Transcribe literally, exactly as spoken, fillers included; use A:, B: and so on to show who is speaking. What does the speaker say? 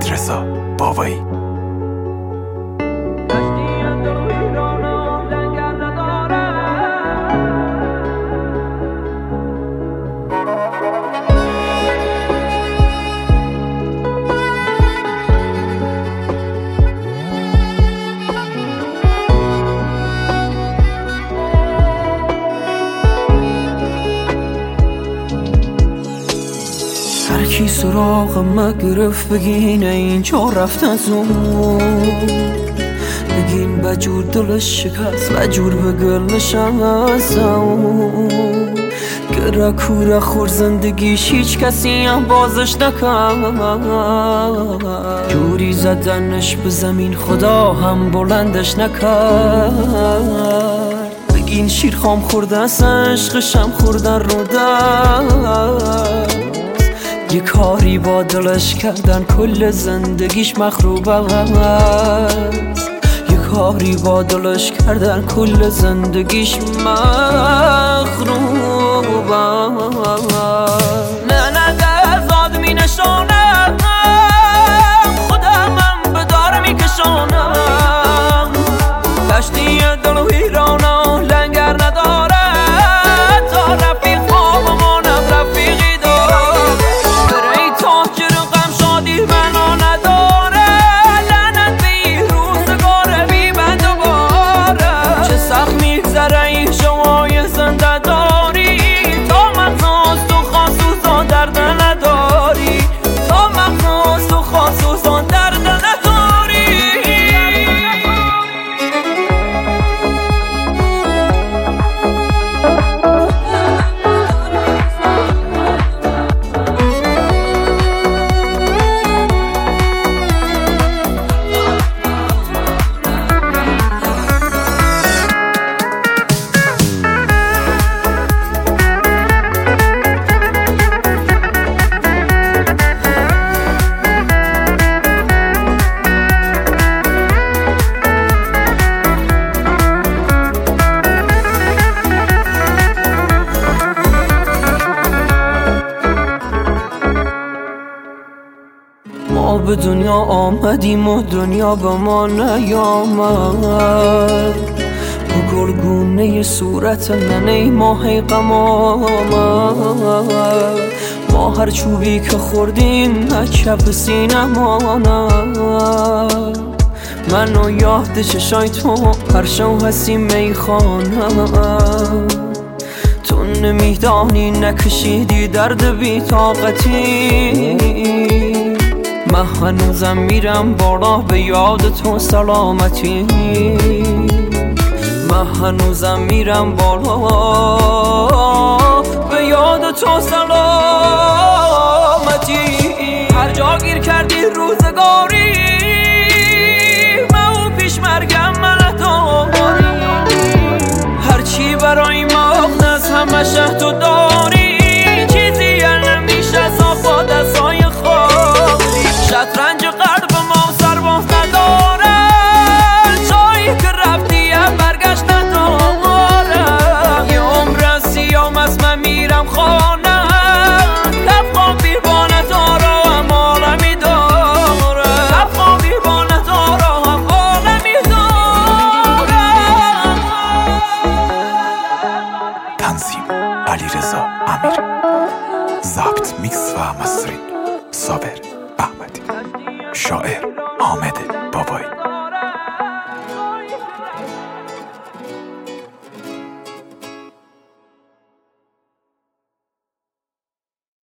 A: علیرضا بابایی.
B: هرکی سراغ ما گرفت بگین اینجا رفت از اون، بگین بجور دلش شکست بجور به گلش از اون، گره کوره خور زندگیش هیچ کسی هم بازش نکرد، جوری زدنش به زمین خدا هم بلندش نکرد، بگین شیر خام خورده از عشقشم خوردن رو دست، یه کاری با دلش کردن کل زندگیش مخروب است، یه کاری با دلش کردن کل زندگیش مخروب است. نه نه دزاد می نشانم خودم هم به دار می کشانم، کشتی دل و ویرانم لنگر نداره تا رفیق خوابمانم رفیقی داره، ما به دنیا آمدیم و دنیا به ما نیامد، با گلگونه صورت ننه ماه غم آمد، ما هر چوبی که خوردیم کف سینم آمد، منو یاد چشای تو هر شب هستیم میخوانم، تو نمیدانی نکشیدی درد بی طاقتی، من هنوزم میرم بالا به یاد تو سلامتی، من هنوزم میرم بالا به یاد تو سلامتی، هر جا گیر کردی روزگاری من پیش مرگم من داری، هرچی برای مغنز همه شه تو داری، چیزی نمیشه صافا دستای خالی، شطرنج قلب ما سرباز نداره، جایی که رفتی هم برگشت نداره، یه عمر از سیام از من میرم خانه، کفقام بیبانه داره هم عالمی داره، کفقام بیبانه داره هم عالمی داره.
A: تنظیم علیرضا امیر، ضبط میکس و مسترینگ صابر احمدی، شاعر حامد بابایی.